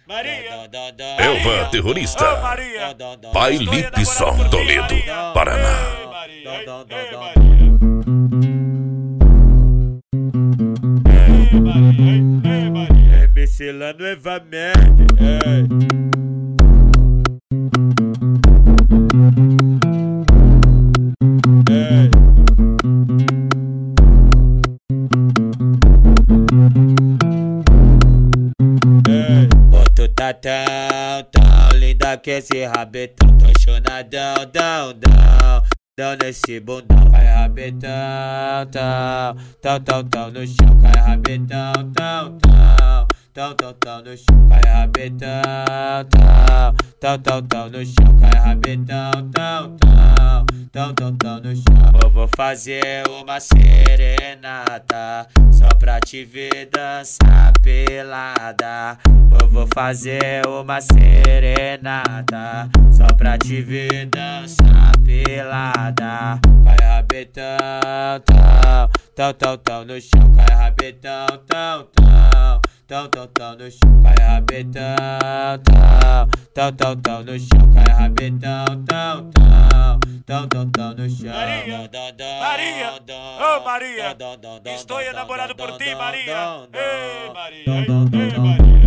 Elba Terrorista, Baile Som Toledo, Paraná. MC lá novamente. Tu tá tão linda que esse rabetão, tô chonadão, dão nesse bundão. Cai rabetão, tão no chão. Cai rabetão, tão no chão. Cai rabetão, tão no chão. Cai rabetão, tão no chão. Eu vou fazer uma serenata só pra te ver dançar pelada. Eu vou fazer uma serenata só pra te ver dançar pelada. Cai rabetão, tão no chão. Cai rabetão, tão no chão. Cai rabetão, tão no chão. Cai rabetão, tão no chão. Maria, oh Maria, estou enamorado por ti, Maria. Ei, Maria, ei, Maria.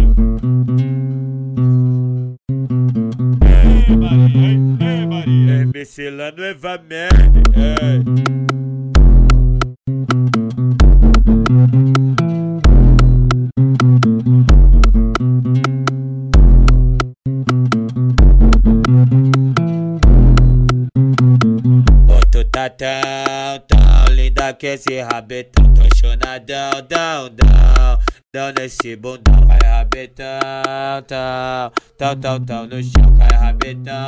Ei, Maria. MC lá novamente. Tu tá tão linda que esse rabetão, tô chonadão, dão nesse bundão. Cai rabetão, tão no chão. Cai rabetão,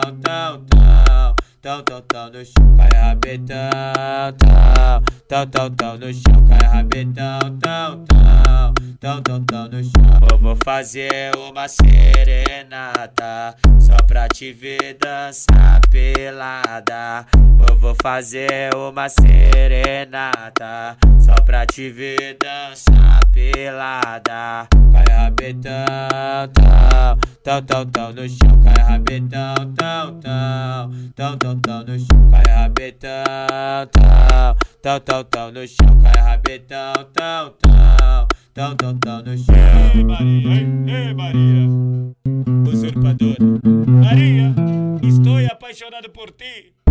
tão no chão. Cai rabetão, tão no chão. Cai rabetão, tão no chão. Eu vou fazer uma serenata só pra te ver dançar pelada. Eu vou fazer uma serenata só pra te ver dançar pelada. Cai rabetão, tão no chão. Cai rabetão, tão no chão. Cai rabetão, tão no chão. Cai rabetão, tão no chão. Ei, Maria, ei, Maria. Usurpadora. Maria, estou apaixonado por ti.